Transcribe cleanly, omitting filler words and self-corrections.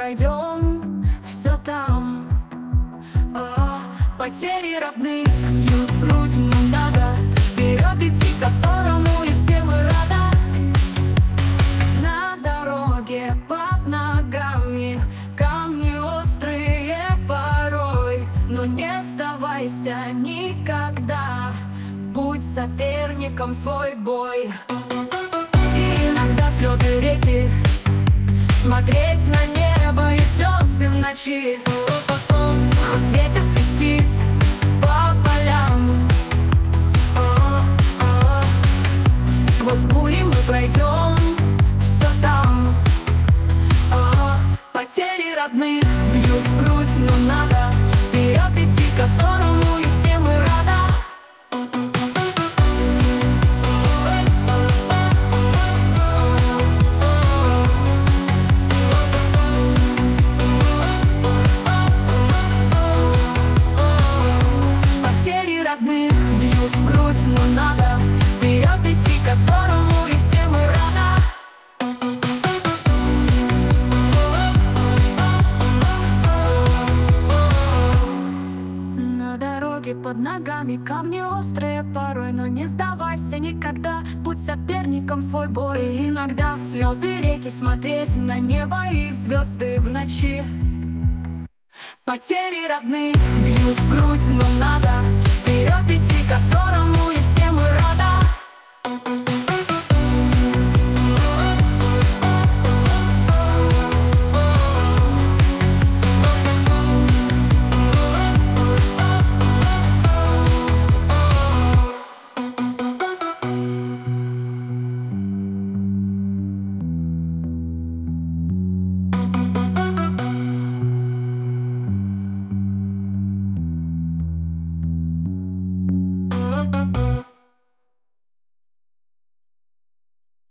пройдем, все там. Потери родных бьют в грудь, но надо вперед идти, которому и все мы рада. На дороге под ногами камни острые порой, но не сдавайся никогда, будь соперником свой бой. И иногда слезы реки, смотреть на небо и звезды в ночи. Хоть ветер свистит по полям, сквозь бури мы пройдем, все там. Потери родных бьют в грудь, но надо вперед идти, которому и все мы рада. Родных бьют в грудь, но надо вперед идти, которому и все мы рада. На дороге под ногами камни острые порой, но не сдавайся никогда, будь соперником свой бой. И иногда слезы реки, смотреть на небо и звезды в ночи. Потери родных бьют в грудь, но надо вперед идти, которому